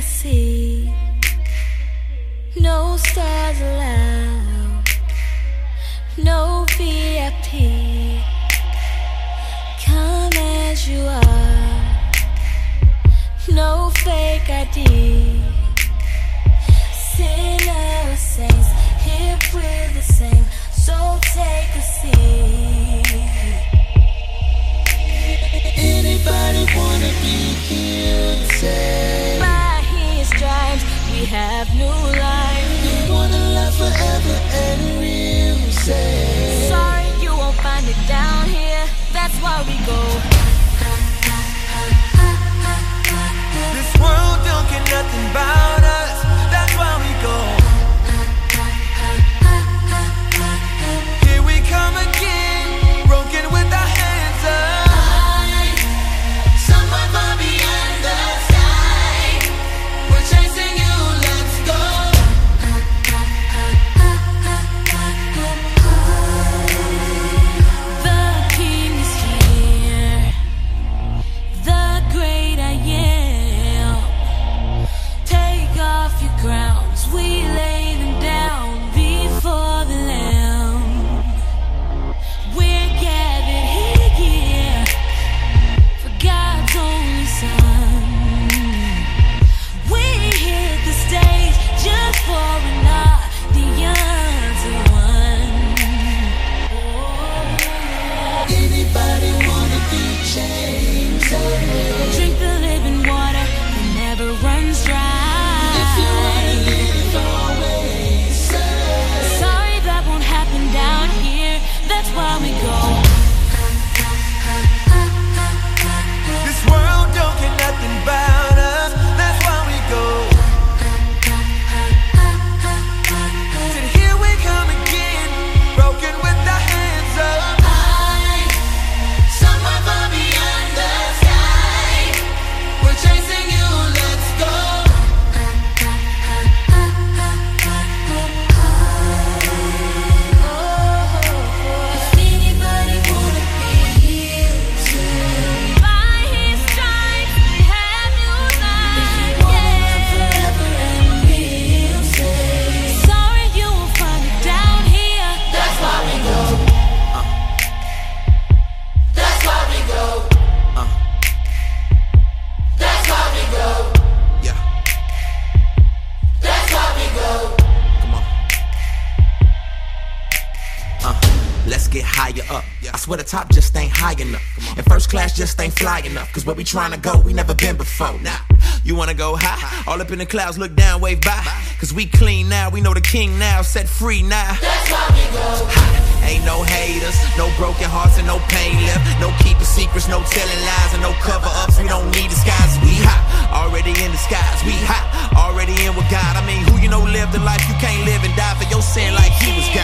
see. No stars allowed, no VIP. Come as you are, no fake ID. Sinner or saints, hip with the same, so take a seat. Anybody wanna be healed? Say, by His stripes we have new life. You wanna live forever and real? Say, sorry you won't find it down here. That's why we go. This world don't care nothing about us. That's why we go. Here we come again, broken with our hands up. Somewhere far beyond the sky, we're chasing you, let's go. The King is here, the great I am. Take off your crowns, we lay them down before the Lamb. We're gathered here for God's only Son. We hit the stage just for an audience of one. Anybody wanna be changed? Drink the living water that never runs dry. If you wanna live always, Sorry that won't happen down here. That's why we go. this world don't care nothing about us. That's why we go. Said here we come again, broken with our hands up. Somewhere far beyond the sky, we're chasing you, let's go. If anybody wanna be healed, by His stripes we have new life. Forever and real, say, Sorry you won't find it down here. that's why we go. That's why we go. That's why we go. Yeah. That's why we go. Come on. Let's get higher up. I swear the top just ain't high enough. And first class just ain't fly enough. Cause where we tryna go, we never been before. Now, you wanna go high? All up in the clouds, look down, wave by. Cause we clean now, we know the king now, set free now. That's why we go. Ain't no haters, no broken hearts and no pain left. No keeping secrets, no telling lies and no cover ups. We don't need disguises, we hot. Already in the skies, we hot. Already in with God. I mean, who you know lived the life you can't live and die for your sin like he was God.